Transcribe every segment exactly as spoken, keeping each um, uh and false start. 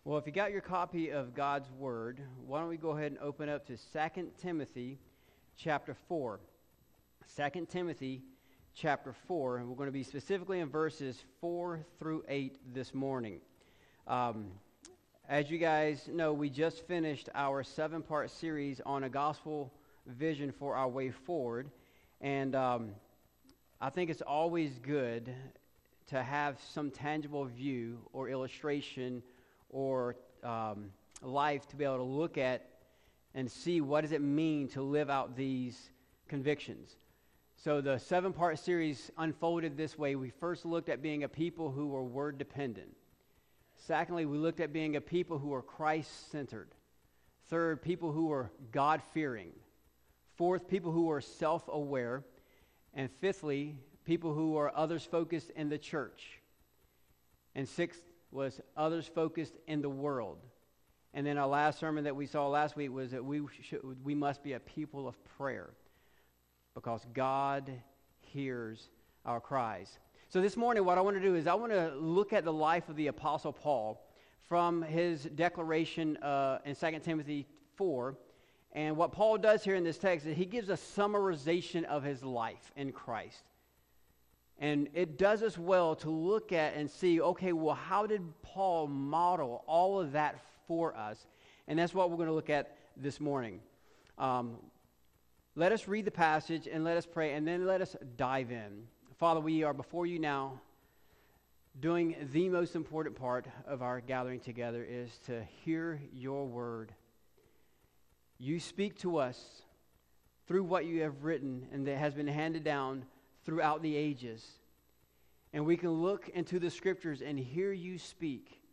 Well, if you got your copy of God's Word, why don't we go ahead and open up to Second Timothy chapter four. Second Timothy chapter four, and we're going to be specifically in verses four through eight this morning. Um, as you guys know, we just finished our seven-part series on a gospel vision for our way forward, and um, I think it's always good to have some tangible view or illustration or um, life to be able to look at and see what does it mean to live out these convictions. So the seven-part series unfolded this way. We first looked at being a people who were word-dependent. Secondly, we looked at being a people who are Christ-centered. Third, people who are God-fearing. Fourth, people who are self-aware. And fifthly, people who are others-focused in the church. And sixth was others-focused in the world. And then our last sermon that we saw last week was that we should, we must be a people of prayer because God hears our cries. So this morning what I want to do is I want to look at the life of the Apostle Paul from his declaration uh, in Second Timothy four. And what Paul does here in this text is he gives a summarization of his life in Christ. And it does us well to look at and see, okay, well, how did Paul model all of that for us? And that's what we're going to look at this morning. Um, let us read the passage and let us pray, and then let us dive in. Father, we are before you now doing the most important part of our gathering together is to hear your word. You speak to us through what you have written and that has been handed down throughout the ages. And we can look into the scriptures and hear you speak.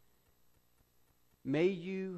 May you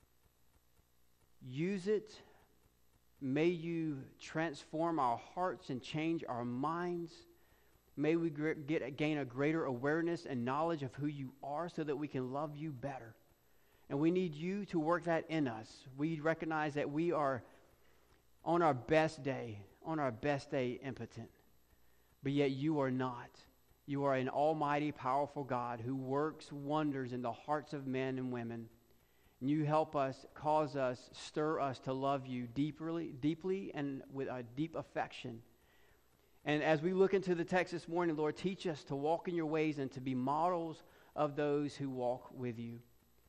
use it. May you transform our hearts and change our minds. May we get gain a greater awareness and knowledge of who you are so that we can love you better. And we need you to work that in us. We recognize that we are on our best day, on our best day impotent. But yet you are not. You are an almighty, powerful God who works wonders in the hearts of men and women. And you help us, cause us, stir us to love you deeply, deeply and with a deep affection. And as we look into the text this morning, Lord, teach us to walk in your ways and to be models of those who walk with you.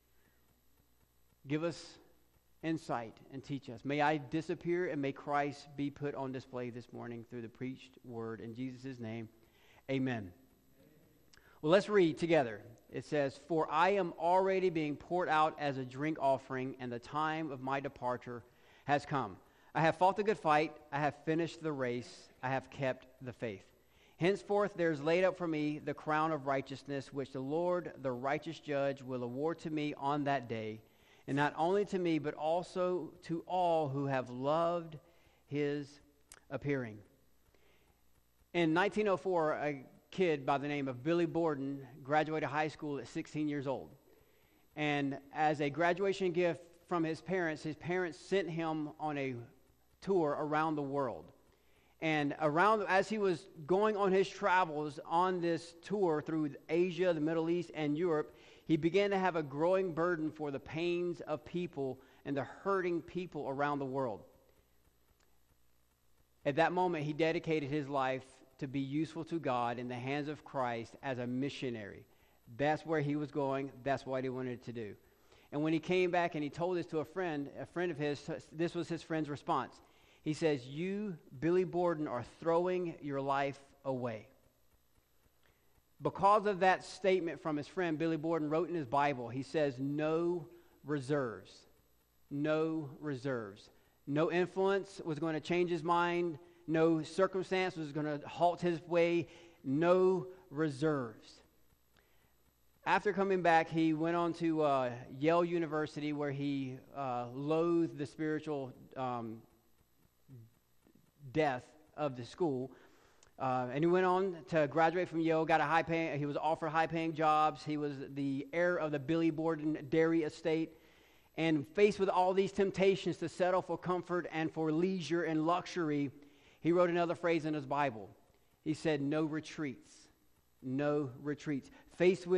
Give us insight and teach us. May I disappear and may Christ be put on display this morning through the preached word. In Jesus' name, amen. Well, let's read together. It says, "For I am already being poured out as a drink offering, and the time of my departure has come. I have fought the good fight. I have finished the race. I have kept the faith. Henceforth there is laid up for me the crown of righteousness, which the Lord, the righteous judge, will award to me on that day. And not only to me, but also to all who have loved his appearing." In nineteen oh four, a kid by the name of Billy Borden graduated high school at sixteen years old. And as a graduation gift from his parents, his parents sent him on a tour around the world. And around as he was going on his travels on this tour through Asia, the Middle East, and Europe, he began to have a growing burden for the pains of people and the hurting people around the world. At that moment, he dedicated his life to be useful to God in the hands of Christ as a missionary. That's where he was going. That's what he wanted to do. And when he came back and he told this to a friend, a friend of his, this was his friend's response. He says, "You, Billy Borden, are throwing your life away." Because of that statement from his friend, Billy Borden wrote in his Bible, he says, "No reserves." No reserves. No influence was going to change his mind. No circumstance was going to halt his way. No reserves. After coming back, he went on to uh, Yale University, where he uh, loathed the spiritual um, death of the school. Uh, and he went on to graduate from Yale, got a high paying, he was offered high-paying jobs. He was the heir of the Billy Borden dairy estate. And faced with all these temptations to settle for comfort and for leisure and luxury, he wrote another phrase in his Bible. He said, "No retreats. No retreats." Faced with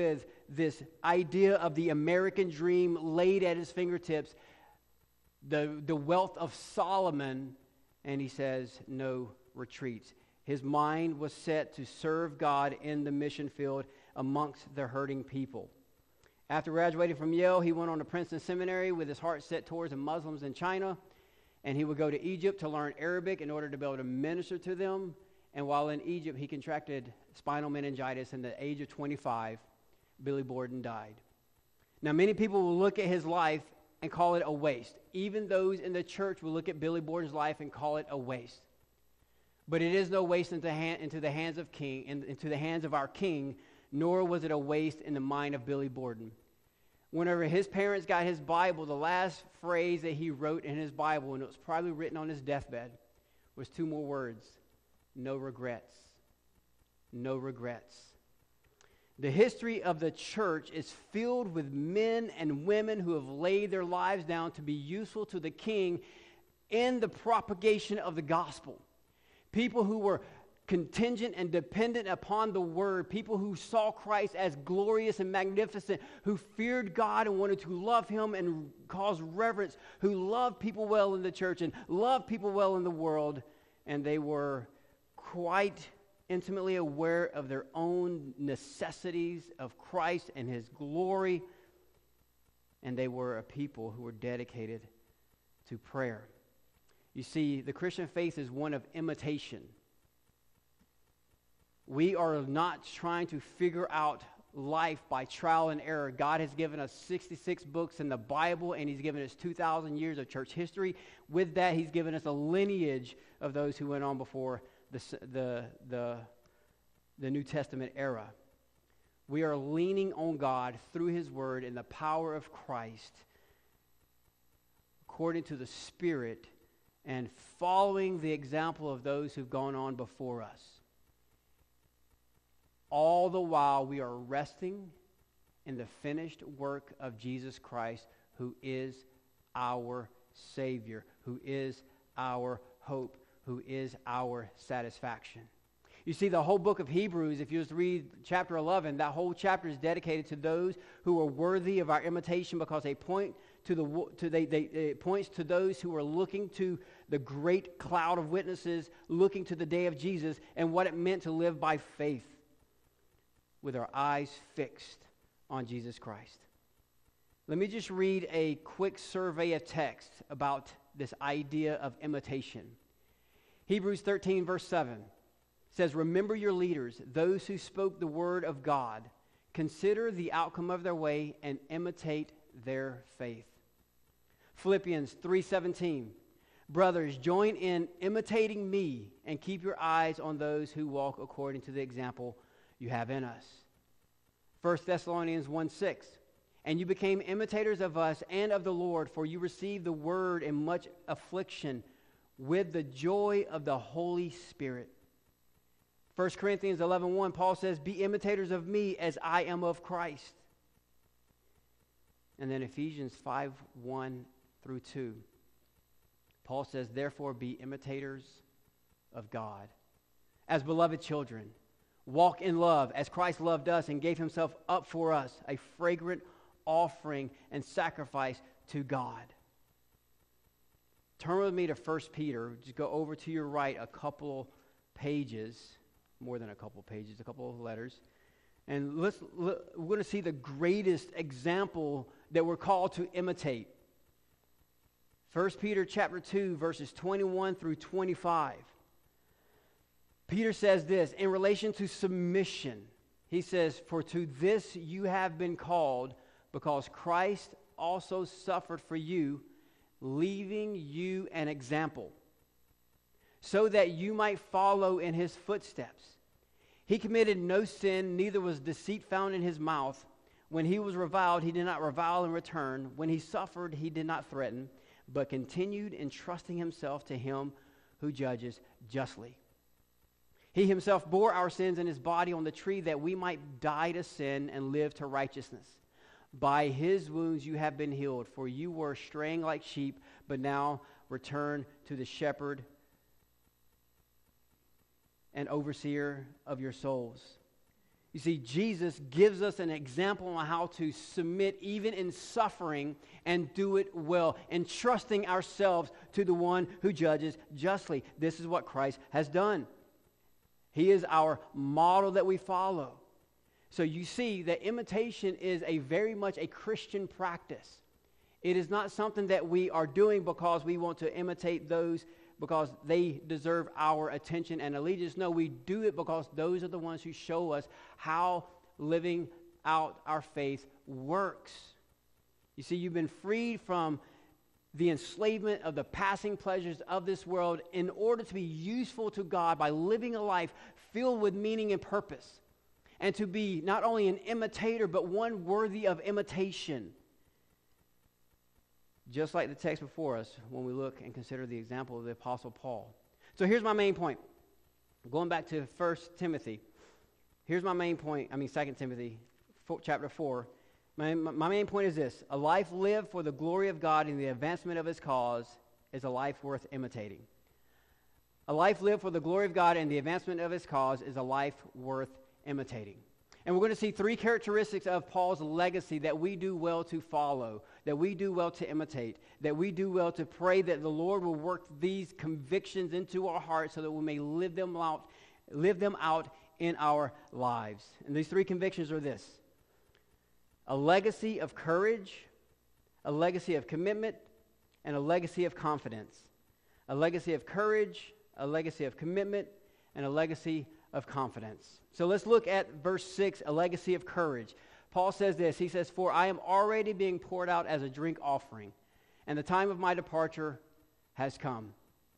this idea of the American dream laid at his fingertips, the, the wealth of Solomon, and he says, no retreats. His mind was set to serve God in the mission field amongst the hurting people. After graduating from Yale, he went on to Princeton Seminary with his heart set towards the Muslims in China, and he would go to Egypt to learn Arabic in order to be able to minister to them. And while in Egypt, he contracted spinal meningitis, and at the age of twenty-five, Billy Borden died. Now, many people will look at his life and call it a waste. Even those in the church will look at Billy Borden's life and call it a waste. But it is no waste into, hand, into the hands of King, in, into the hands of our King, nor was it a waste in the mind of Billy Borden. Whenever his parents got his Bible, the last phrase that he wrote in his Bible, and it was probably written on his deathbed, was two more words: no regrets. No regrets. The history of the church is filled with men and women who have laid their lives down to be useful to the King in the propagation of the gospel. People who were contingent and dependent upon the word, people who saw Christ as glorious and magnificent, who feared God and wanted to love him and cause reverence, who loved people well in the church and loved people well in the world, and they were quite intimately aware of their own necessities of Christ and his glory, and they were a people who were dedicated to prayer. You see, the Christian faith is one of imitation. We are not trying to figure out life by trial and error. God has given us sixty-six books in the Bible, and he's given us two thousand years of church history. With that, he's given us a lineage of those who went on before the, the, the, the New Testament era. We are leaning on God through his word in the power of Christ, according to the Spirit, and following the example of those who've gone on before us. All the while we are resting in the finished work of Jesus Christ, who is our Savior, who is our hope, who is our satisfaction. You see, the whole book of Hebrews, if you just read chapter eleven, that whole chapter is dedicated to those who are worthy of our imitation, because they point to the to they, they it points to those who are looking to the great cloud of witnesses, looking to the day of Jesus and what it meant to live by faith with our eyes fixed on Jesus Christ. Let me just read a quick survey of text about this idea of imitation. Hebrews thirteen, verse seven says, "Remember your leaders, those who spoke the word of God. Consider the outcome of their way and imitate their faith." Philippians three seventeen, "Brothers, join in imitating me and keep your eyes on those who walk according to the example you have in us." First Thessalonians one six, "And you became imitators of us and of the Lord, for you received the word in much affliction with the joy of the Holy Spirit." First Corinthians eleven one, Paul says, "Be imitators of me as I am of Christ." And then Ephesians five one through two, Paul says, "Therefore be imitators of God as beloved children. Walk in love as Christ loved us and gave himself up for us, a fragrant offering and sacrifice to God." Turn with me to First Peter. Just go over to your right a couple pages, more than a couple pages, a couple of letters. And let's, we're going to see the greatest example that we're called to imitate. First Peter chapter two, verses twenty-one through twenty-five. Peter says this in relation to submission. He says, "For to this you have been called, because Christ also suffered for you, leaving you an example, so that you might follow in his footsteps. He committed no sin, neither was deceit found in his mouth. When he was reviled, he did not revile in return. When he suffered, he did not threaten, but continued entrusting himself to him who judges justly. He himself bore our sins in his body on the tree, that we might die to sin and live to righteousness. By his wounds you have been healed, for you were straying like sheep, but now return to the shepherd and overseer of your souls." You see, Jesus gives us an example on how to submit even in suffering and do it well, entrusting ourselves to the one who judges justly. This is what Christ has done. He is our model that we follow. So you see that imitation is a very much a Christian practice. It is not something that we are doing because we want to imitate those because they deserve our attention and allegiance. No, we do it because those are the ones who show us how living out our faith works. You see, you've been freed from the enslavement of the passing pleasures of this world in order to be useful to God by living a life filled with meaning and purpose, and to be not only an imitator, but one worthy of imitation. Just like the text before us when we look and consider the example of the Apostle Paul. So here's my main point. Going back to First Timothy. Here's my main point. I mean, Second Timothy, chapter four. My, my main point is this. A life lived for the glory of God and the advancement of his cause is a life worth imitating. A life lived for the glory of God and the advancement of his cause is a life worth imitating. And we're going to see three characteristics of Paul's legacy that we do well to follow, that we do well to imitate, that we do well to pray that the Lord will work these convictions into our hearts so that we may live them out, live them out in our lives. And these three convictions are this: a legacy of courage, a legacy of commitment, and a legacy of confidence. A legacy of courage, a legacy of commitment, and a legacy of confidence. So let's look at verse six, a legacy of courage. Paul says this, he says, "For I am already being poured out as a drink offering, and the time of my departure has come."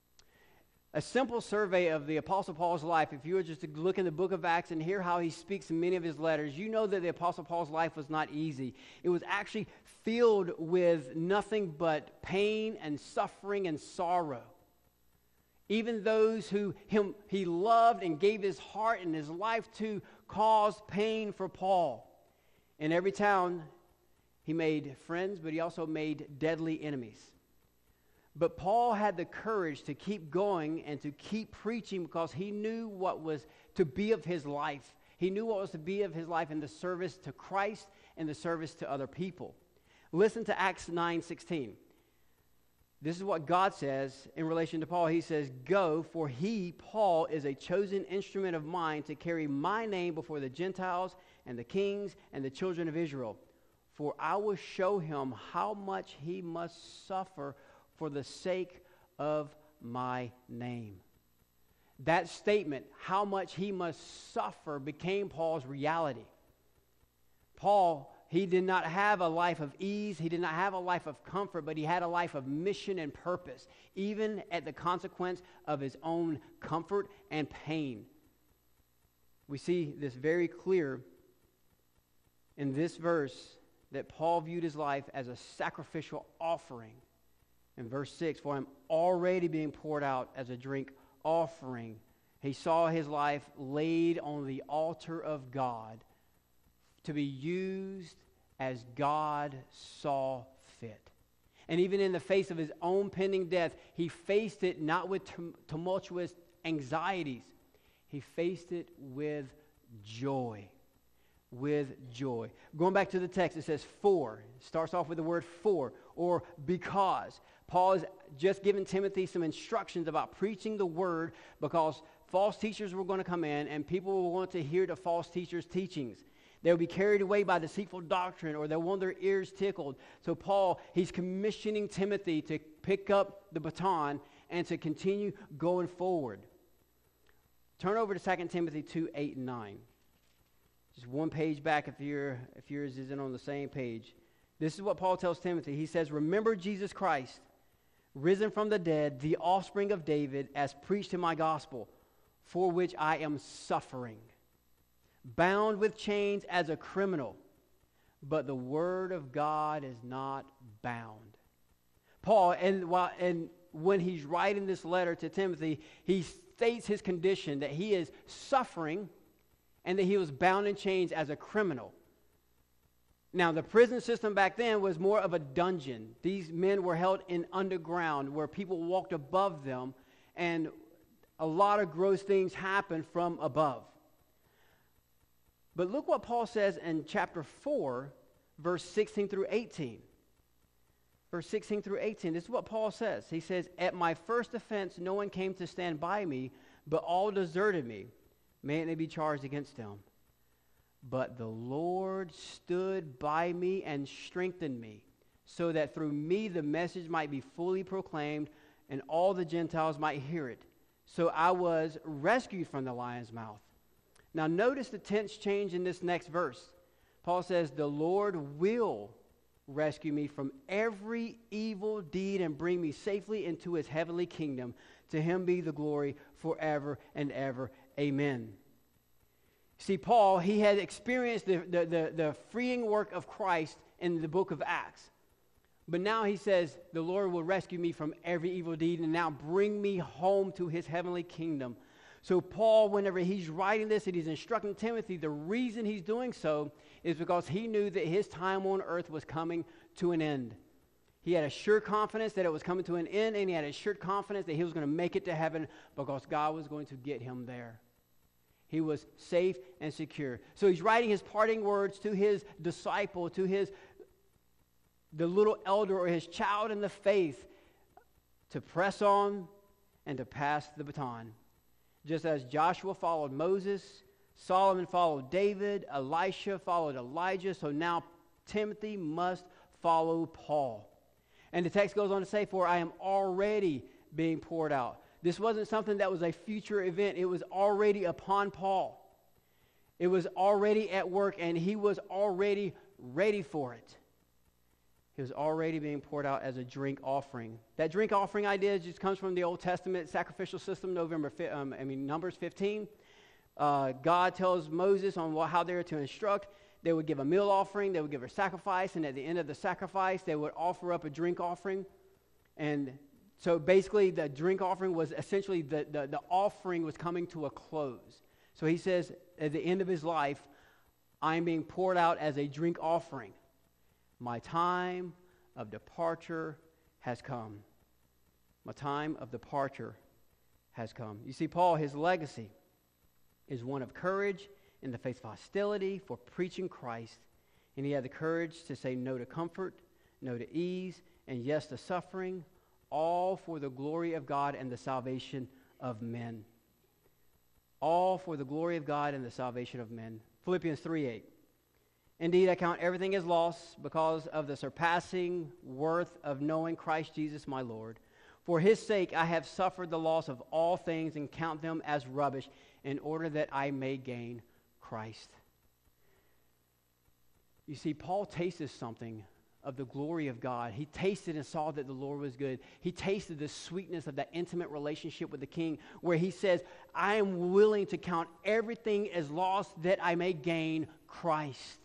A simple survey of the Apostle Paul's life, if you were just to look in the book of Acts and hear how he speaks in many of his letters, you know that the Apostle Paul's life was not easy. It was actually filled with nothing but pain and suffering and sorrow. Even those who him he loved and gave his heart and his life to caused pain for Paul. In every town, he made friends, but he also made deadly enemies. But Paul had the courage to keep going and to keep preaching because he knew what was to be of his life. He knew what was to be of his life in the service to Christ and the service to other people. Listen to Acts nine sixteen. This is what God says in relation to Paul. He says, "Go, for he, Paul, is a chosen instrument of mine to carry my name before the Gentiles and the kings and the children of Israel. For I will show him how much he must suffer for the sake of my name." That statement, how much he must suffer, became Paul's reality. Paul, he did not have a life of ease. He did not have a life of comfort, but he had a life of mission and purpose, even at the consequence of his own comfort and pain. We see this very clear in this verse that Paul viewed his life as a sacrificial offering. In verse six, "For I'm already being poured out as a drink offering." He saw his life laid on the altar of God to be used as God saw fit. And even in the face of his own pending death, he faced it not with tum- tumultuous anxieties. He faced it with joy. With joy. Going back to the text, it says "for." It starts off with the word "for" or "because." Paul has just given Timothy some instructions about preaching the word because false teachers were going to come in and people will want to hear the false teachers' teachings. They'll be carried away by deceitful doctrine, or they'll want their ears tickled. So Paul, he's commissioning Timothy to pick up the baton and to continue going forward. Turn over to Second Timothy two, eight, and nine. Just one page back if, you're, if yours isn't on the same page. This is what Paul tells Timothy. He says, "Remember Jesus Christ, risen from the dead, the offspring of David, as preached in my gospel, for which I am suffering, bound with chains as a criminal, but the word of God is not bound." Paul, and, while, and when he's writing this letter to Timothy, he states his condition that he is suffering and that he was bound in chains as a criminal. Now, the prison system back then was more of a dungeon. These men were held in underground where people walked above them, and a lot of gross things happened from above. But look what Paul says in chapter four, verse sixteen through eighteen. Verse sixteen through eighteen, this is what Paul says. He says, "At my first offense, no one came to stand by me, but all deserted me. May they be charged against them. But the Lord stood by me and strengthened me, so that through me the message might be fully proclaimed, and all the Gentiles might hear it. So I was rescued from the lion's mouth." Now notice the tense change in this next verse. Paul says, "The Lord will rescue me from every evil deed and bring me safely into his heavenly kingdom. To him be the glory forever and ever. Amen." See, Paul, he had experienced the, the, the, the freeing work of Christ in the book of Acts. But now he says, the Lord will rescue me from every evil deed and now bring me home to his heavenly kingdom. So Paul, whenever he's writing this and he's instructing Timothy, the reason he's doing so is because he knew that his time on earth was coming to an end. He had a sure confidence that it was coming to an end, and he had a sure confidence that he was going to make it to heaven because God was going to get him there. He was safe and secure. So he's writing his parting words to his disciple, to his the little elder or his child in the faith, to press on and to pass the baton. Just as Joshua followed Moses, Solomon followed David, Elisha followed Elijah, so now Timothy must follow Paul. And the text goes on to say, "For I am already being poured out." This wasn't something that was a future event. It was already upon Paul. It was already at work, and he was already ready for it. He was already being poured out as a drink offering. That drink offering idea just comes from the Old Testament sacrificial system, November, um, I mean Numbers fifteen. Uh, God tells Moses on what, how they were to instruct. They would give a meal offering, they would give a sacrifice, and at the end of the sacrifice, they would offer up a drink offering. And so basically, the drink offering was essentially the, the, the offering was coming to a close. So he says, at the end of his life, I am being poured out as a drink offering. My time of departure has come. My time of departure has come. You see, Paul, his legacy is one of courage in the face of hostility for preaching Christ. And he had the courage to say no to comfort, no to ease, and yes to suffering, all for the glory of God and the salvation of men. All for the glory of God and the salvation of men. Philippians three eight. "Indeed, I count everything as loss because of the surpassing worth of knowing Christ Jesus my Lord. For his sake I have suffered the loss of all things and count them as rubbish in order that I may gain Christ." You see, Paul tasted something of the glory of God. He tasted and saw that the Lord was good. He tasted the sweetness of that intimate relationship with the King, where he says, I am willing to count everything as loss that I may gain Christ.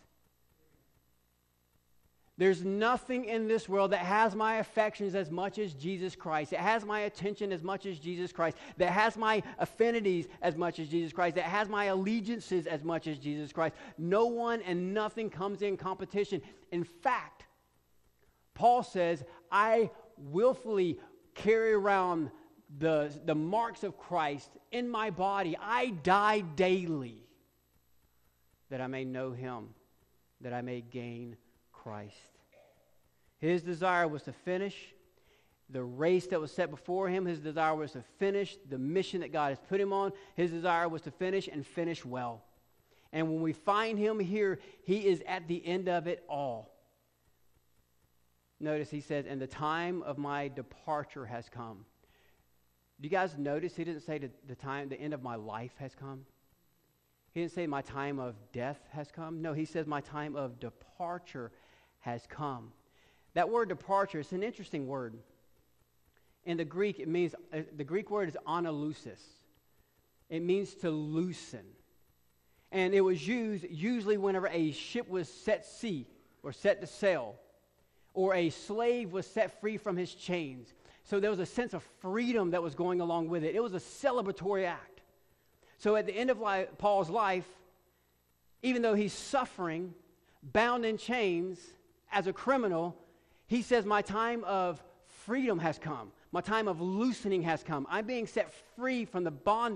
There's nothing in this world that has my affections as much as Jesus Christ. It has my attention as much as Jesus Christ. That has my affinities as much as Jesus Christ. That has my allegiances as much as Jesus Christ. No one and nothing comes in competition. In fact, Paul says, I willfully carry around the, the marks of Christ in my body. I die daily that I may know him, that I may gain Christ. His desire was to finish the race that was set before him. His desire was to finish the mission that God has put him on. His desire was to finish and finish well. And when we find him here, he is at the end of it all. Notice he says, and the time of my departure has come. Do you guys notice he didn't say the, the time, the end of my life has come? He didn't say my time of death has come. No, he says my time of departure has come. That word departure is an interesting word. In the Greek, it means, uh, the Greek word is analusis. It means to loosen. And it was used usually whenever a ship was set sea or set to sail, or a slave was set free from his chains. So there was a sense of freedom that was going along with it. It was a celebratory act. So at the end of life, Paul's life, even though he's suffering, bound in chains as a criminal, he says, my time of freedom has come. My time of loosening has come. I'm being set free from the bondage.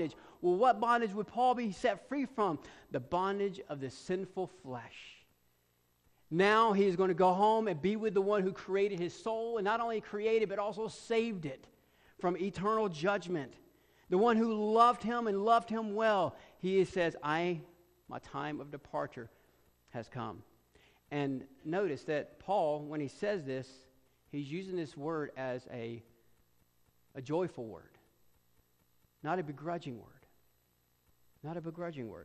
Well, what bondage would Paul be set free from? The bondage of the sinful flesh. Now he is going to go home and be with the one who created his soul, and not only created, but also saved it from eternal judgment. The one who loved him and loved him well. He says, I, my time of departure has come. And notice that Paul, when he says this, he's using this word as a, a joyful word, not a begrudging word. Not a begrudging word.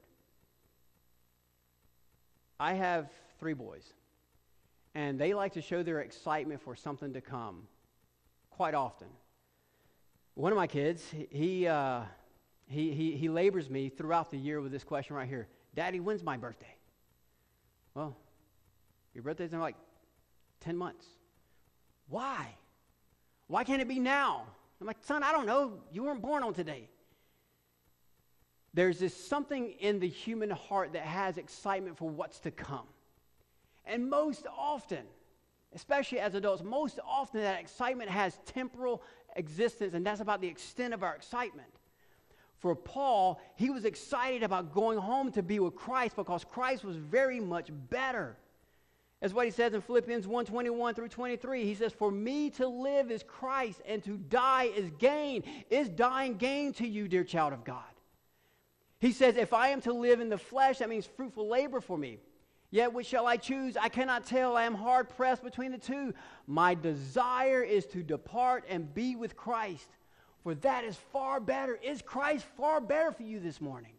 I have three boys, and they like to show their excitement for something to come quite often. One of my kids, he, uh, he, he, he labors me throughout the year with this question right here. Daddy, when's my birthday? Well, your birthday's in like ten months. Why? Why can't it be now? I'm like, son, I don't know. You weren't born on today. There's this something in the human heart that has excitement for what's to come. And most often, especially as adults, most often that excitement has temporal existence, and that's about the extent of our excitement. For Paul, he was excited about going home to be with Christ because Christ was very much better. That's what he says in Philippians one twenty-one through twenty-three. He says, for me to live is Christ, and to die is gain. Is dying gain to you, dear child of God? He says, if I am to live in the flesh, that means fruitful labor for me. Yet which shall I choose? I cannot tell. I am hard pressed between the two. My desire is to depart and be with Christ, for that is far better. Is Christ far better for you this morning?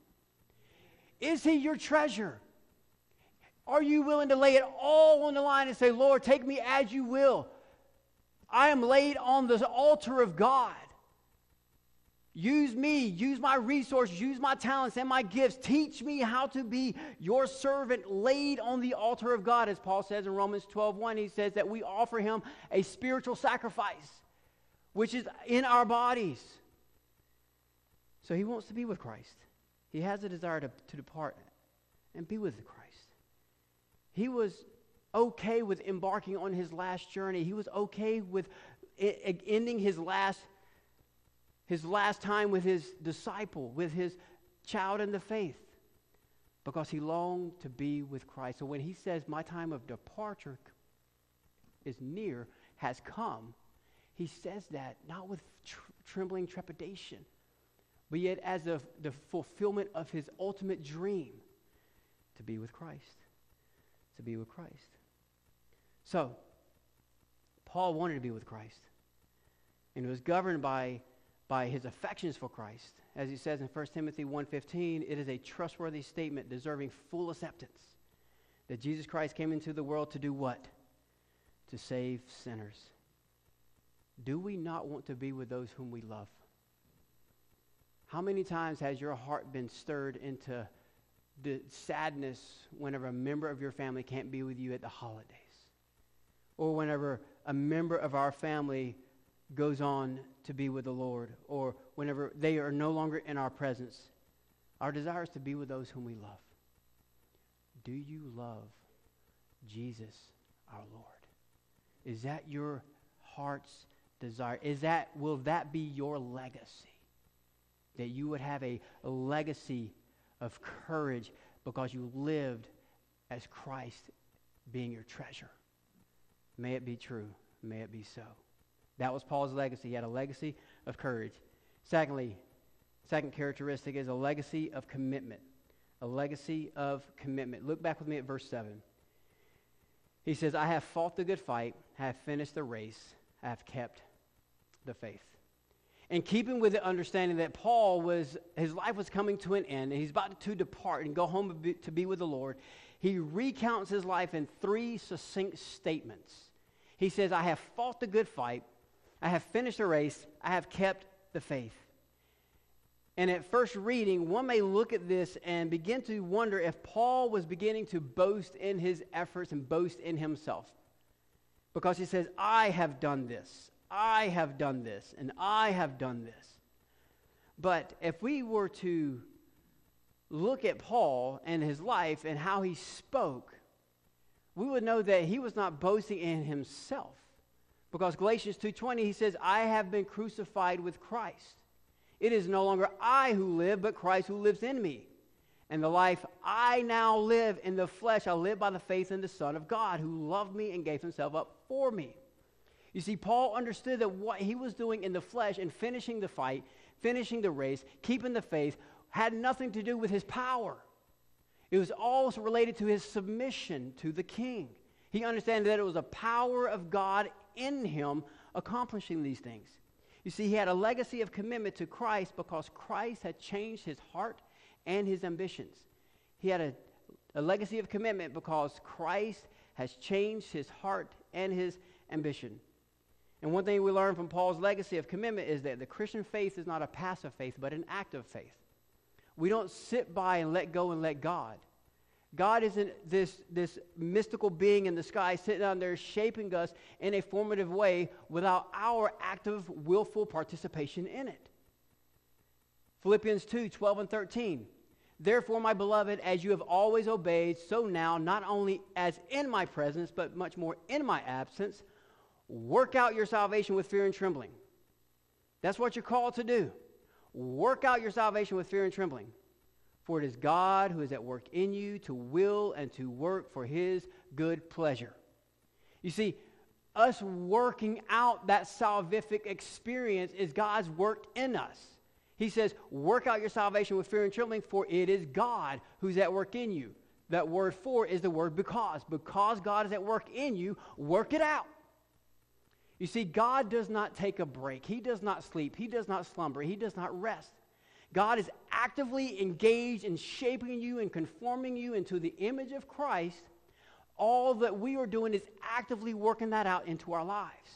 Is he your treasure? Are you willing to lay it all on the line and say, Lord, take me as you will. I am laid on the altar of God. Use me, use my resources, use my talents and my gifts. Teach me how to be your servant laid on the altar of God. As Paul says in Romans twelve one, he says that we offer him a spiritual sacrifice, which is in our bodies. So he wants to be with Christ. He has a desire to, to depart and be with Christ. He was okay with embarking on his last journey. He was okay with ending his last His last time with his disciple, with his child in the faith, because he longed to be with Christ. So when he says, my time of departure is near, has come, he says that not with tr- trembling trepidation, but yet as a, the fulfillment of his ultimate dream, to be with Christ. To be with Christ. So, Paul wanted to be with Christ, and it was governed by by his affections for Christ. As he says in First Timothy one fifteen, it is a trustworthy statement deserving full acceptance that Jesus Christ came into the world to do what? To save sinners. Do we not want to be with those whom we love? How many times has your heart been stirred into the sadness whenever a member of your family can't be with you at the holidays? Or whenever a member of our family goes on to be with the Lord, or whenever they are no longer in our presence. Our desire is to be with those whom we love. Do you love Jesus our Lord? Is that your heart's desire? Is that, will that be your legacy? That you would have a, a legacy of courage because you lived as Christ being your treasure. May it be true. May it be so. That was Paul's legacy. He had a legacy of courage. Secondly, second characteristic is a legacy of commitment. A legacy of commitment. Look back with me at verse seven. He says, I have fought the good fight, I have finished the race, I have kept the faith. In keeping with the understanding that Paul was, his life was coming to an end, and he's about to depart and go home to be, to be with the Lord, he recounts his life in three succinct statements. He says, I have fought the good fight, I have finished the race, I have kept the faith. And at first reading, one may look at this and begin to wonder if Paul was beginning to boast in his efforts and boast in himself. Because he says, I have done this, I have done this, and I have done this. But if we were to look at Paul and his life and how he spoke, we would know that he was not boasting in himself. Because Galatians two twenty, he says, I have been crucified with Christ. It is no longer I who live, but Christ who lives in me. And the life I now live in the flesh, I live by the faith in the Son of God, who loved me and gave himself up for me. You see, Paul understood that what he was doing in the flesh and finishing the fight, finishing the race, keeping the faith, had nothing to do with his power. It was all related to his submission to the king. He understood that it was a power of God in him accomplishing these things. You see, he had a legacy of commitment to Christ because Christ had changed his heart and his ambitions. He had a, a legacy of commitment because Christ has changed his heart and his ambition. And one thing we learn from Paul's legacy of commitment is that the Christian faith is not a passive faith, but an active faith. We don't sit by and let go and let God. God isn't this, this mystical being in the sky sitting down there shaping us in a formative way without our active, willful participation in it. Philippians two, twelve and thirteen. Therefore, my beloved, as you have always obeyed, so now, not only as in my presence, but much more in my absence, work out your salvation with fear and trembling. That's what you're called to do. Work out your salvation with fear and trembling. For it is God who is at work in you to will and to work for his good pleasure. You see, us working out that salvific experience is God's work in us. He says, work out your salvation with fear and trembling, for it is God who's at work in you. That word for is the word because. Because God is at work in you, work it out. You see, God does not take a break. He does not sleep. He does not slumber. He does not rest. God is actively engaged in shaping you and conforming you into the image of Christ. All that we are doing is actively working that out into our lives.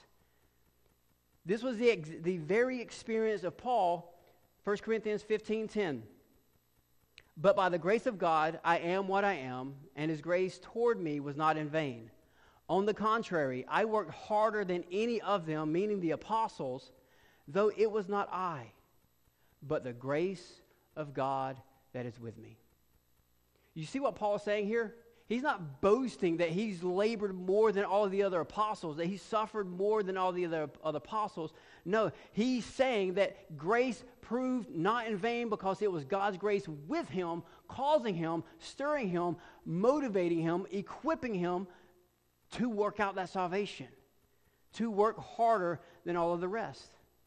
This was the, ex- the very experience of Paul, First Corinthians fifteen ten. But by the grace of God, I am what I am, and his grace toward me was not in vain. On the contrary, I worked harder than any of them, meaning the apostles, though it was not I, but the grace of God that is with me. You see what Paul is saying here? He's not boasting that he's labored more than all of the other apostles, that he suffered more than all the other, other apostles. No, he's saying that grace proved not in vain because it was God's grace with him, causing him, stirring him, motivating him, equipping him to work out that salvation, to work harder than all of the rest.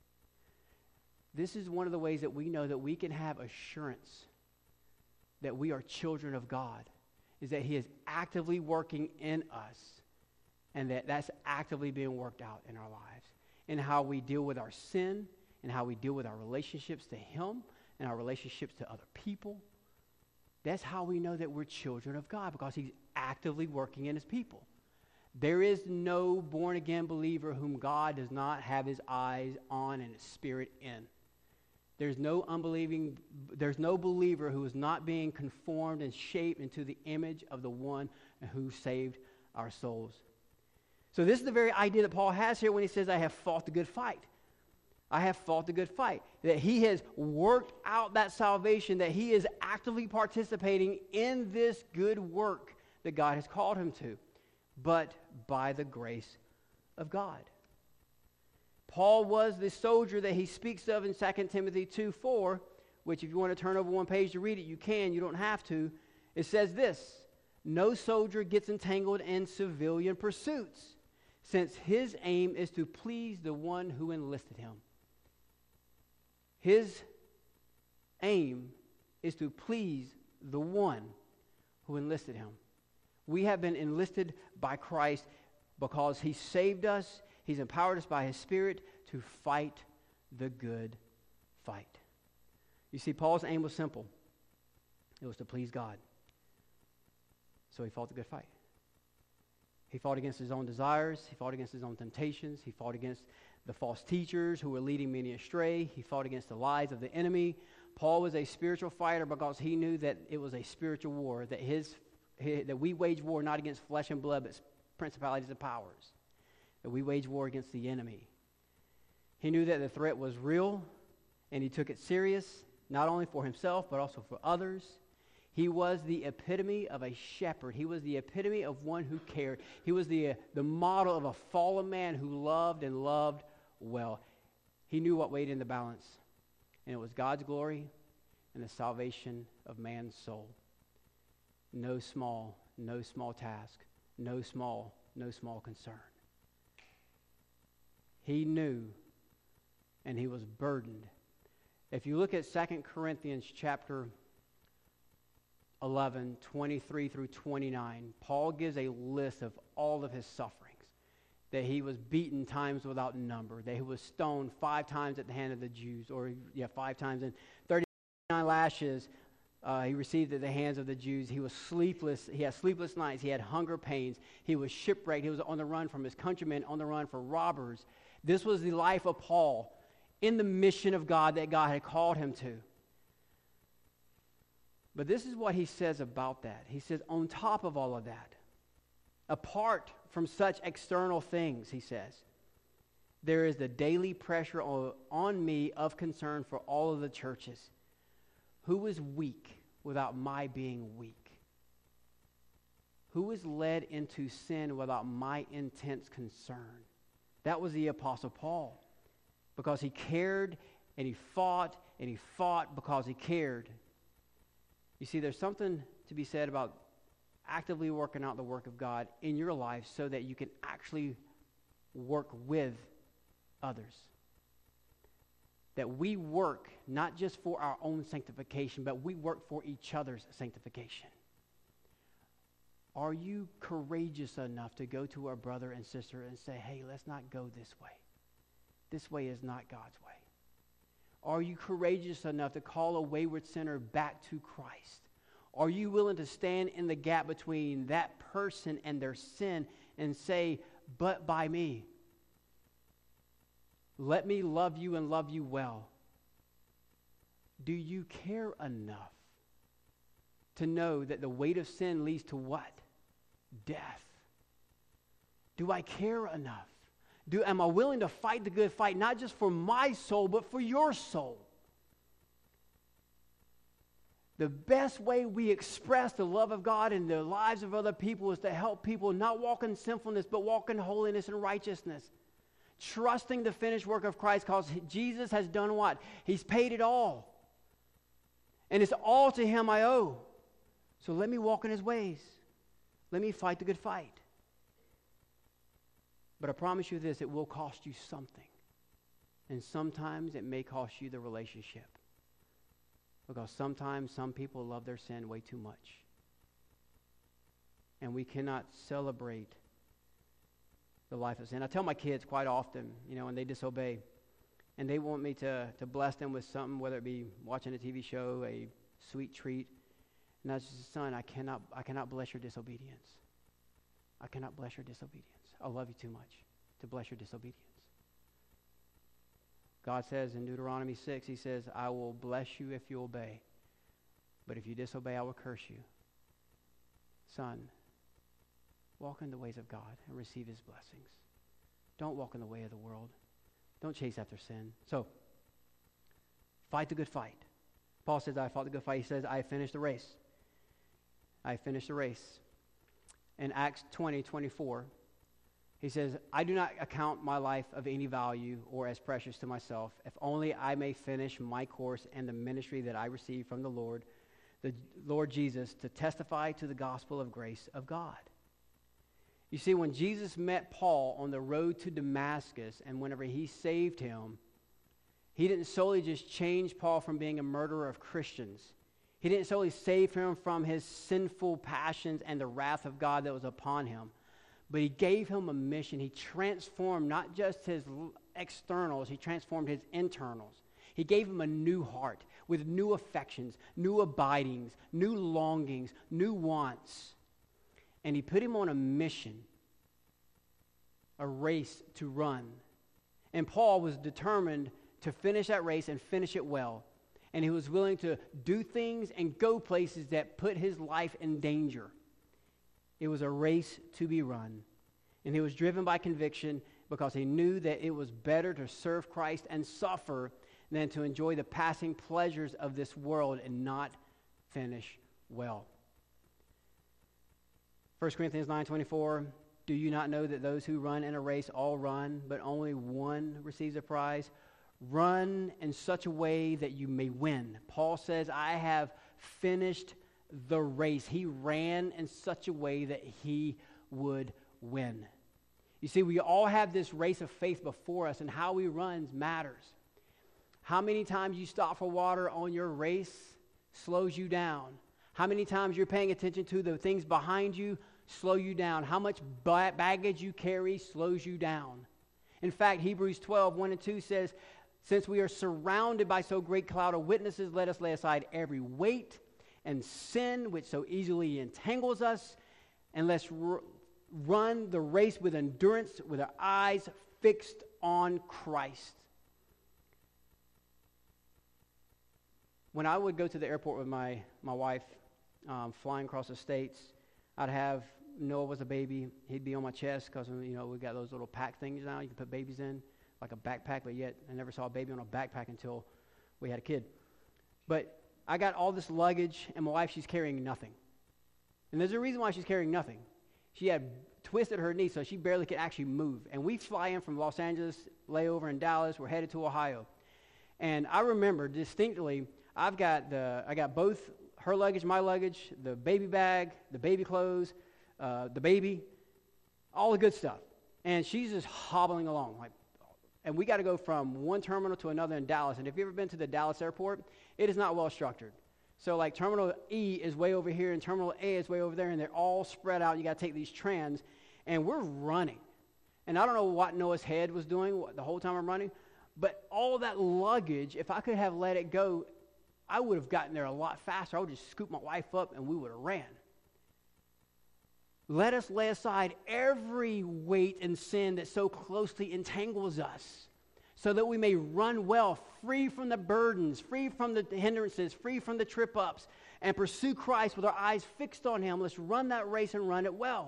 This is one of the ways that we know that we can have assurance that we are children of God, is that he is actively working in us, and that that's actively being worked out in our lives, in how we deal with our sin, and how we deal with our relationships to him, and our relationships to other people. That's how we know that we're children of God, because he's actively working in his people. There is no born-again believer whom God does not have his eyes on and his spirit in. There's no unbelieving, there's no believer who is not being conformed and shaped into the image of the one who saved our souls. So this is the very idea that Paul has here when he says, I have fought the good fight. I have fought the good fight. That he has worked out that salvation, that he is actively participating in this good work that God has called him to, but by the grace of God. Paul was the soldier that he speaks of in Second Timothy two four, which if you want to turn over one page to read it, you can. You don't have to. It says this: no soldier gets entangled in civilian pursuits, since his aim is to please the one who enlisted him. His aim is to please the one who enlisted him. We have been enlisted by Christ because he saved us. He's empowered us by his Spirit to fight the good fight. You see, Paul's aim was simple. It was to please God. So he fought the good fight. He fought against his own desires. He fought against his own temptations. He fought against the false teachers who were leading many astray. He fought against the lies of the enemy. Paul was a spiritual fighter because he knew that it was a spiritual war, that his, his that we wage war not against flesh and blood, but principalities and powers. That we wage war against the enemy. He knew that the threat was real, and he took it serious, not only for himself, but also for others. He was the epitome of a shepherd. He was the epitome of one who cared. He was the, uh, the model of a fallen man who loved and loved well. He knew what weighed in the balance. and it was God's glory and the salvation of man's soul. No small, no small task, no small, no small concern. He knew, and he was burdened. If you look at Second Corinthians chapter eleven, twenty-three through twenty-nine, Paul gives a list of all of his sufferings. That he was beaten times without number. That he was stoned five times at the hand of the Jews. Or, yeah, five times. And thirty-nine lashes uh, he received at the hands of the Jews. He was sleepless. He had sleepless nights. He had hunger pains. He was shipwrecked. He was on the run from his countrymen, on the run for robbers. This was the life of Paul in the mission of God that God had called him to. But this is what he says about that. He says, on top of all of that, apart from such external things, he says, there is the daily pressure on, on me of concern for all of the churches. Who is weak without my being weak? Who is led into sin without my intense concern? That was the Apostle Paul, because he cared and he fought and he fought because he cared. You see, there's something to be said about actively working out the work of God in your life so that you can actually work with others. That we work not just for our own sanctification, but we work for each other's sanctification. Are you courageous enough to go to our brother and sister and say, hey, let's not go this way. This way is not God's way. Are you courageous enough to call a wayward sinner back to Christ? Are you willing to stand in the gap between that person and their sin and say, but by me? Let me love you and love you well. Do you care enough to know that the weight of sin leads to what? Death. Do I care enough? Do, am I willing to fight the good fight, not just for my soul, but for your soul? The best way we express the love of God in the lives of other people is to help people not walk in sinfulness, but walk in holiness and righteousness. Trusting the finished work of Christ, because Jesus has done what? He's paid it all. And it's all to him I owe. So let me walk in his ways. Let me fight the good fight. But I promise you this, it will cost you something. And sometimes it may cost you the relationship. Because sometimes some people love their sin way too much. And we cannot celebrate the life of sin. I tell my kids quite often, you know, when they disobey, and they want me to, to bless them with something, whether it be watching a T V show, a sweet treat. And I just, son, I cannot, I cannot bless your disobedience. I cannot bless your disobedience. I love you too much to bless your disobedience. God says in Deuteronomy six, he says, I will bless you if you obey. But if you disobey, I will curse you. Son, walk in the ways of God and receive his blessings. Don't walk in the way of the world. Don't chase after sin. So, fight the good fight. Paul says, I fought the good fight. He says, I finished the race. I finished the race. In Acts twenty, twenty-four, he says, I do not account my life of any value or as precious to myself, if only I may finish my course and the ministry that I received from the Lord, the Lord Jesus, to testify to the gospel of grace of God. You see, when Jesus met Paul on the road to Damascus, and whenever he saved him, he didn't solely just change Paul from being a murderer of Christians. He didn't solely save him from his sinful passions and the wrath of God that was upon him. But he gave him a mission. He transformed not just his externals, he transformed his internals. He gave him a new heart with new affections, new abidings, new longings, new wants. And he put him on a mission, a race to run. And Paul was determined to finish that race and finish it well. And he was willing to do things and go places that put his life in danger. It was a race to be run. And he was driven by conviction because he knew that it was better to serve Christ and suffer than to enjoy the passing pleasures of this world and not finish well. First Corinthians nine twenty-four, do you not know that those who run in a race all run, but only one receives a prize? Run in such a way that you may win. Paul says, I have finished the race. He ran in such a way that he would win. You see, we all have this race of faith before us, and how we run matters. How many times you stop for water on your race slows you down. How many times you're paying attention to the things behind you slow you down. How much ba- baggage you carry slows you down. In fact, Hebrews twelve, one and two says, since we are surrounded by so great cloud of witnesses, let us lay aside every weight and sin which so easily entangles us, and let's r- run the race with endurance with our eyes fixed on Christ. When I would go to the airport with my, my wife, um, flying across the states, I'd have, Noah was a baby, he'd be on my chest because, you know, we got those little pack things now you can put babies in, like a backpack, but yet I never saw a baby on a backpack until we had a kid. But I got all this luggage, and my wife, she's carrying nothing. And there's a reason why she's carrying nothing. She had twisted her knee, so she barely could actually move. And we fly in from Los Angeles, layover in Dallas, we're headed to Ohio. And I remember distinctly, I've got the, I got both her luggage, my luggage, the baby bag, the baby clothes, uh, the baby, all the good stuff. And she's just hobbling along. Like, and we got to go from one terminal to another in Dallas. And if you've ever been to the Dallas airport, it is not well structured. So like Terminal E is way over here and Terminal A is way over there, and they're all spread out. You got to take these trams, and we're running. And I don't know what Noah's head was doing the whole time I'm running, but all that luggage, if I could have let it go, I would have gotten there a lot faster. I would just scoop my wife up and we would have ran. Let us lay aside every weight and sin that so closely entangles us, so that we may run well, free from the burdens, free from the hindrances, free from the trip-ups, and pursue Christ with our eyes fixed on him. Let's run that race and run it well.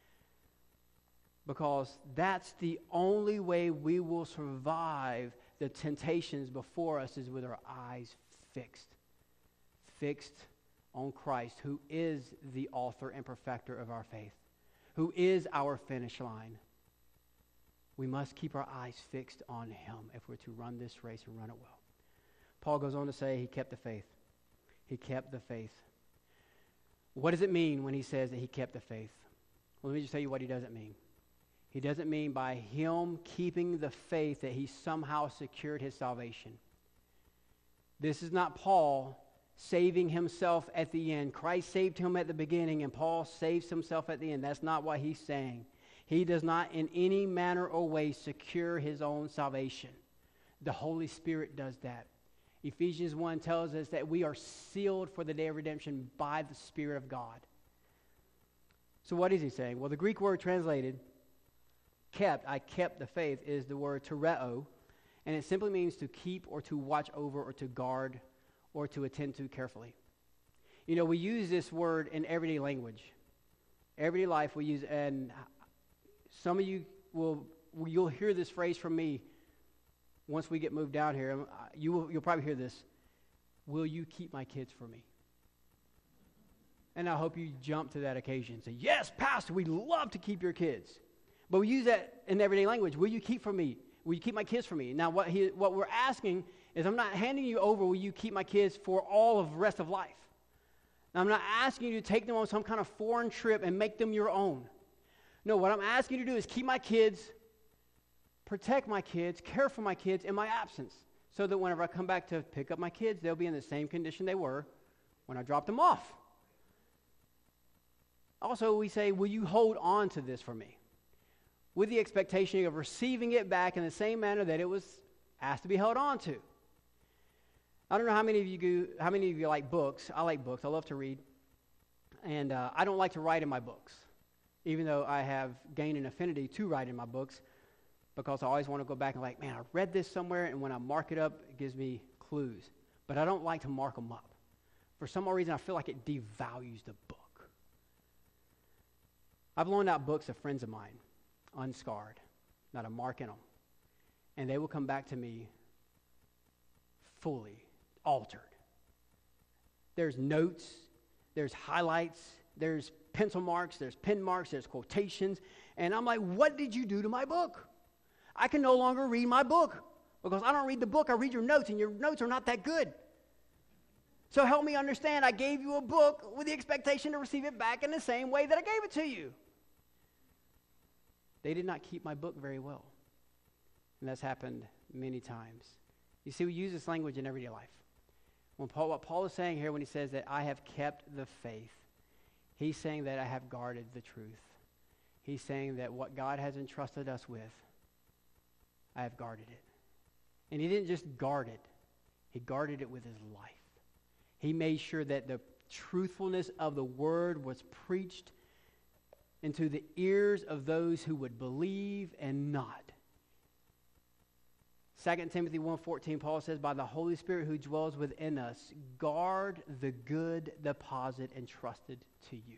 Because that's the only way we will survive the temptations before us, is with our eyes fixed. Fixed on Christ, who is the author and perfecter of our faith, who is our finish line. We must keep our eyes fixed on him if we're to run this race and run it well. Paul goes on to say he kept the faith. He kept the faith. What does it mean when he says that he kept the faith? Well, let me just tell you what he doesn't mean. He doesn't mean by him keeping the faith that he somehow secured his salvation. This is not Paul saving himself at the end. Christ saved him at the beginning, and Paul saves himself at the end. That's not what he's saying. He does not in any manner or way secure his own salvation. The Holy Spirit does that. Ephesians one tells us that we are sealed for the day of redemption by the Spirit of God. So what is he saying? Well, the Greek word translated, kept, I kept the faith, is the word tereo, and it simply means to keep or to watch over or to guard or to attend to carefully. You know, we use this word in everyday language. Everyday life we use, and some of you will, you'll hear this phrase from me once we get moved down here. You will, you'll probably hear this: will you keep my kids for me? And I hope you jump to that occasion and say, yes, Pastor, we'd love to keep your kids. But we use that in everyday language. Will you keep for me? Will you keep my kids for me? Now, what, he, what we're asking is, I'm not handing you over, will you keep my kids for all of the rest of life? Now, I'm not asking you to take them on some kind of foreign trip and make them your own. No, what I'm asking you to do is keep my kids, protect my kids, care for my kids in my absence, so that whenever I come back to pick up my kids, they'll be in the same condition they were when I dropped them off. Also, we say, will you hold on to this for me? With the expectation of receiving it back in the same manner that it was asked to be held on to. I don't know how many of you go, how many of you like books. I like books. I love to read. And uh, I don't like to write in my books, even though I have gained an affinity to write in my books, because I always want to go back and like, man, I read this somewhere, and when I mark it up, it gives me clues. But I don't like to mark them up. For some odd reason, I feel like it devalues the book. I've loaned out books of friends of mine, unscarred, not a mark in them. And they will come back to me fully altered. There's notes, there's highlights, there's pencil marks, there's pen marks, there's quotations. And I'm like, what did you do to my book? I can no longer read my book Because I don't read the book, I read your notes, and your notes are not that good. So help me understand, I gave you a book with the expectation to receive it back in the same way that I gave it to you. They did not keep my book very well. And that's happened many times. You see, we use this language in everyday life. When Paul, what Paul is saying here when he says that I have kept the faith, he's saying that I have guarded the truth. He's saying that what God has entrusted us with, I have guarded it. And he didn't just guard it. He guarded it with his life. He made sure that the truthfulness of the word was preached into the ears of those who would believe and not. Second Timothy one fourteen, Paul says, by the Holy Spirit who dwells within us, guard the good deposit entrusted to you.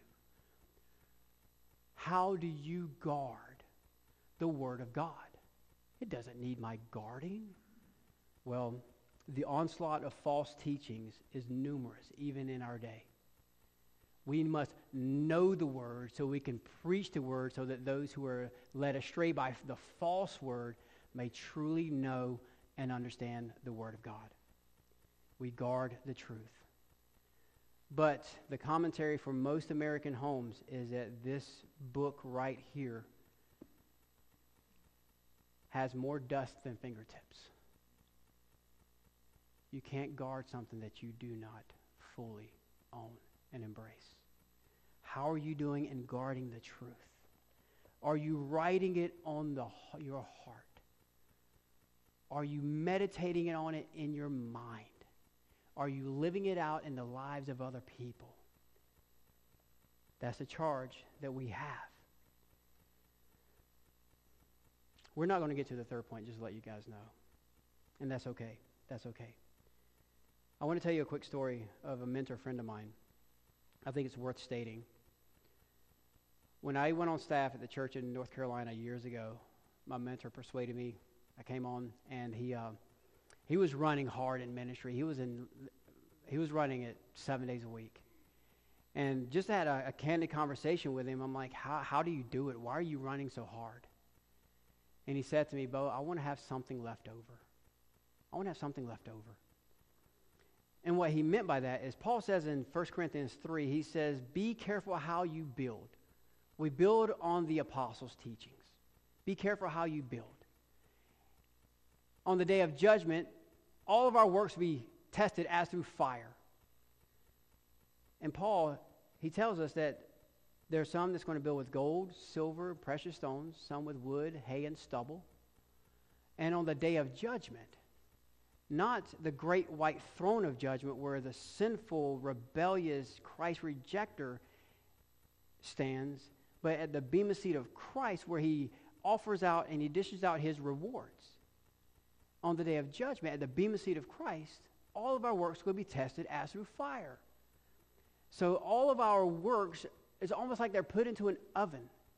How do you guard the Word of God? It doesn't need my guarding. Well, the onslaught of false teachings is numerous, even in our day. We must know the Word so we can preach the Word so that those who are led astray by the false word may truly know and understand the Word of God. We guard the truth. But the commentary for most American homes is that this book right here has more dust than fingertips. You can't guard something that you do not fully own and embrace. How are you doing in guarding the truth? Are you writing it on the, your heart? Are you meditating on it in your mind? Are you living it out in the lives of other people? That's the charge that we have. We're not going to get to the third point, just to let you guys know. And that's okay. That's okay. I want to tell you a quick story of a mentor friend of mine. I think it's worth stating. When I went on staff at the church in North Carolina years ago, my mentor persuaded me. I came on, and he uh, he was running hard in ministry. He was in he was running it seven days a week, and just had a, a candid conversation with him. I'm like, how how do you do it? Why are you running so hard? And he said to me, Bo, I want to have something left over. I want to have something left over. And what he meant by that is Paul says in First Corinthians three, he says, be careful how you build. We build on the apostles' teachings. Be careful how you build. On the day of judgment, all of our works will be tested as through fire. And Paul, he tells us that there are some that's going to build with gold, silver, precious stones, some with wood, hay, and stubble. And on the day of judgment, not the great white throne of judgment where the sinful, rebellious Christ rejecter stands, but at the bema seat of Christ where he offers out and he dishes out his rewards. On the day of judgment, at the bema seat of Christ, all of our works will be tested as through fire. So all of our works is almost like they're put into an oven.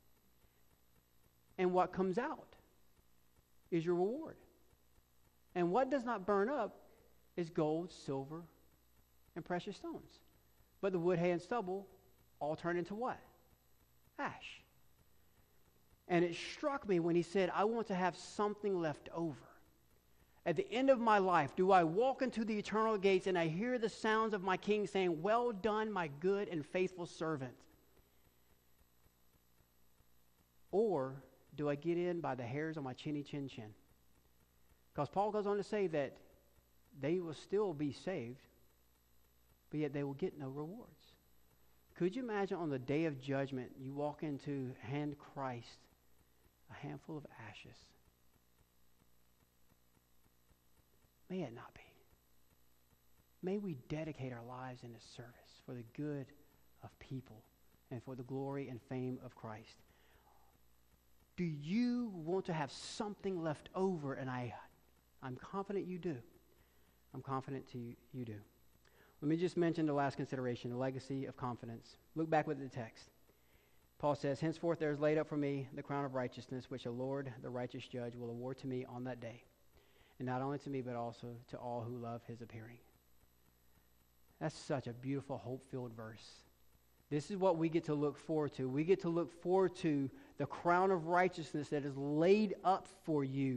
And what comes out is your reward. And what does not burn up is gold, silver, and precious stones. But the wood, hay, and stubble all turn into what? Ash. And it struck me when he said, I want to have something left over. At the end of my life, do I walk into the eternal gates and I hear the sounds of my King saying, well done, my good and faithful servant? Or do I get in by the hairs on my chinny chin chin? Because Paul goes on to say that they will still be saved, but yet they will get no rewards. Could you imagine on the day of judgment, you walk into, hand Christ a handful of ashes? May it not be. May we dedicate our lives in His service for the good of people and for the glory and fame of Christ. Do you want to have something left over? And I, I'm confident you do. I'm confident to you, you do. Let me just mention the last consideration, the legacy of confidence. Look back with the text. Paul says, henceforth there is laid up for me the crown of righteousness, which the Lord, the righteous judge, will award to me on that day. And not only to me, but also to all who love His appearing. That's such a beautiful, hope-filled verse. This is what we get to look forward to. We get to look forward to the crown of righteousness that is laid up for you,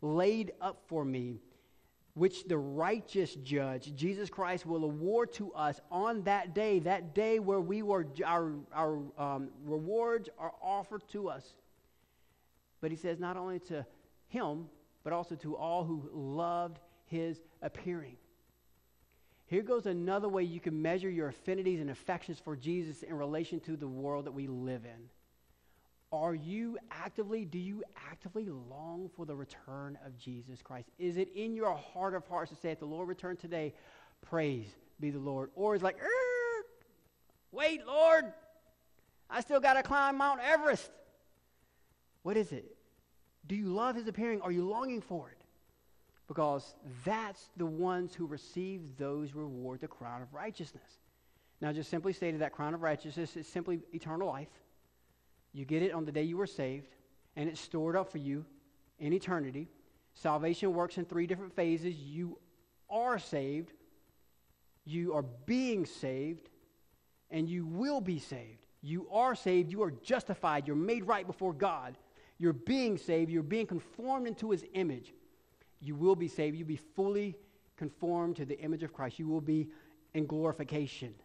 laid up for me, which the righteous judge, Jesus Christ, will award to us on that day, that day where we were, our, our um, rewards are offered to us. But he says not only to him, but also to all who loved his appearing. Here goes another way you can measure your affinities and affections for Jesus in relation to the world that we live in. Are you actively, do you actively long for the return of Jesus Christ? Is it in your heart of hearts to say, if the Lord return today, praise be the Lord? Or is it like, wait, Lord, I still got to climb Mount Everest. What is it? Do you love his appearing? Are you longing for it? Because that's the ones who receive those rewards, the crown of righteousness. Now, just simply stated, that crown of righteousness is simply eternal life. You get it on the day you were saved, and it's stored up for you in eternity. Salvation works in three different phases. You are saved, you are being saved, and you will be saved. You are saved, you are justified, you're made right before God. You're being saved, you're being conformed into his image. You will be saved, you'll be fully conformed to the image of Christ. You will be in glorification.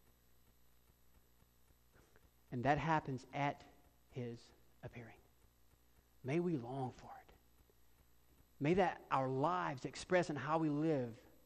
And that happens at his appearing. May we long for it. May that our lives express in how we live.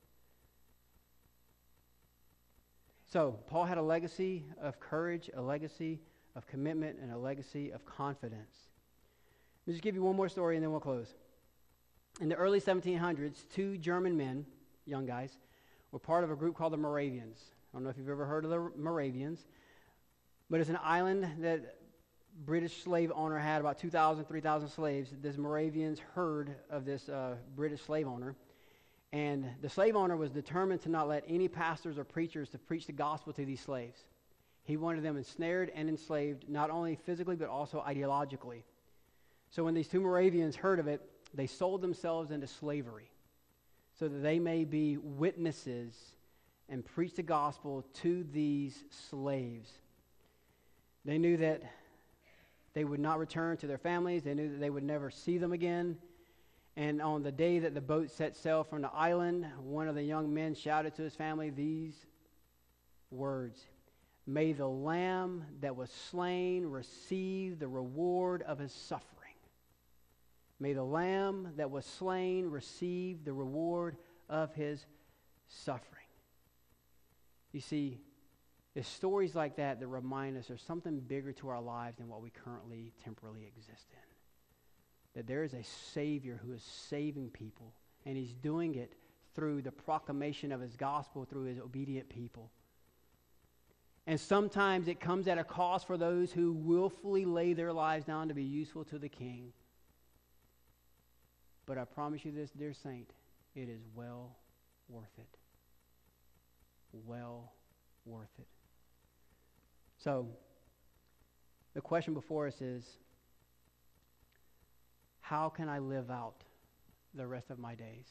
So, Paul had a legacy of courage, a legacy of commitment, and a legacy of confidence. Let me just give you one more story and then we'll close. In the early seventeen hundreds, two German men, young guys, were part of a group called the Moravians. I don't know if you've ever heard of the Moravians, but it's an island that British slave owner had about two thousand, three thousand slaves. This Moravians heard of this uh, British slave owner. And the slave owner was determined to not let any pastors or preachers to preach the gospel to these slaves. He wanted them ensnared and enslaved, not only physically, but also ideologically. So when these two Moravians heard of it, they sold themselves into slavery so that they may be witnesses and preach the gospel to these slaves. They knew that they would not return to their families. They knew that they would never see them again. And on the day that the boat set sail from the island, one of the young men shouted to his family these words: "May the lamb that was slain receive the reward of his suffering." May the lamb that was slain receive the reward of his suffering. You see, it's stories like that that remind us there's something bigger to our lives than what we currently temporarily exist in. That there is a Savior who is saving people, and he's doing it through the proclamation of his gospel through his obedient people. And sometimes it comes at a cost for those who willfully lay their lives down to be useful to the King. But I promise you this, dear saint, it is well worth it. Well worth it. So, the question before us is, how can I live out the rest of my days?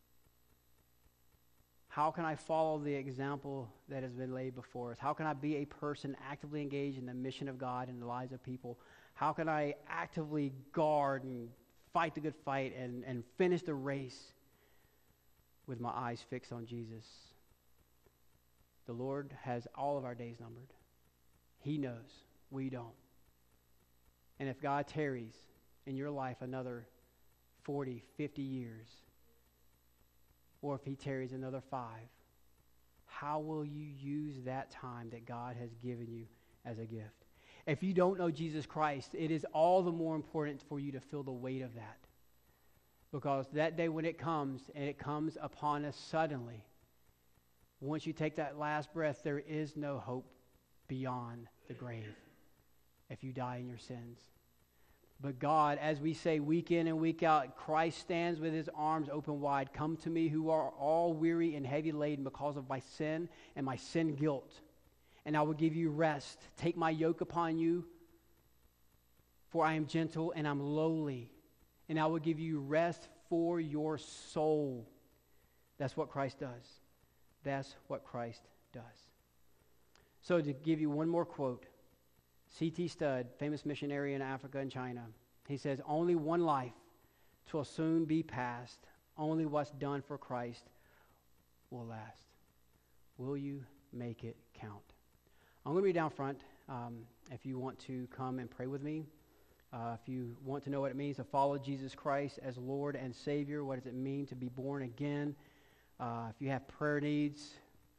How can I follow the example that has been laid before us? How can I be a person actively engaged in the mission of God and the lives of people? How can I actively guard and fight the good fight and, and finish the race with my eyes fixed on Jesus? The Lord has all of our days numbered. He knows. We don't. And if God tarries in your life another forty, fifty years, or if he tarries another five, how will you use that time that God has given you as a gift? If you don't know Jesus Christ, it is all the more important for you to feel the weight of that. Because that day when it comes, and it comes upon us suddenly, once you take that last breath, there is no hope beyond the grave if you die in your sins. But God, as we say week in and week out, Christ stands with his arms open wide. Come to me who are all weary and heavy laden because of my sin and my sin guilt, and I will give you rest. Take my yoke upon you, for I am gentle and I'm lowly, and I will give you rest for your soul. That's what Christ does. That's what Christ does. So to give you one more quote, C T Studd, famous missionary in Africa and China, he says, only one life 'twill soon be past. Only what's done for Christ will last. Will you make it count? I'm going to be down front um, if you want to come and pray with me. Uh, if you want to know what it means to follow Jesus Christ as Lord and Savior, what does it mean to be born again? Uh, if you have prayer needs,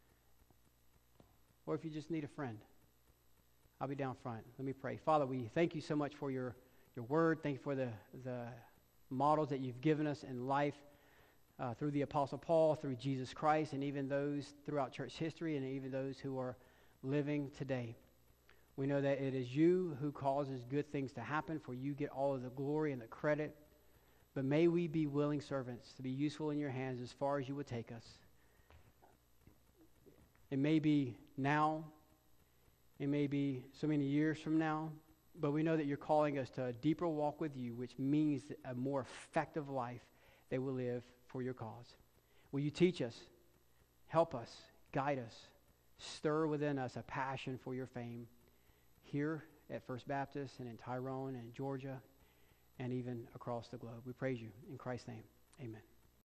or if you just need a friend, I'll be down front. Let me pray. Father, we thank you so much for your, your word. Thank you for the, the models that you've given us in life uh, through the Apostle Paul, through Jesus Christ, and even those throughout church history, and even those who are living today. We know that it is you who causes good things to happen, for you get all of the glory and the credit. But may we be willing servants to be useful in your hands as far as you would take us. It may be now, it may be so many years from now, but we know that you're calling us to a deeper walk with you, which means a more effective life that we'll live for your cause. Will you teach us, help us, guide us, stir within us a passion for your fame here at First Baptist and in Tyrone and in Georgia and even across the globe. We praise you in Christ's name. Amen.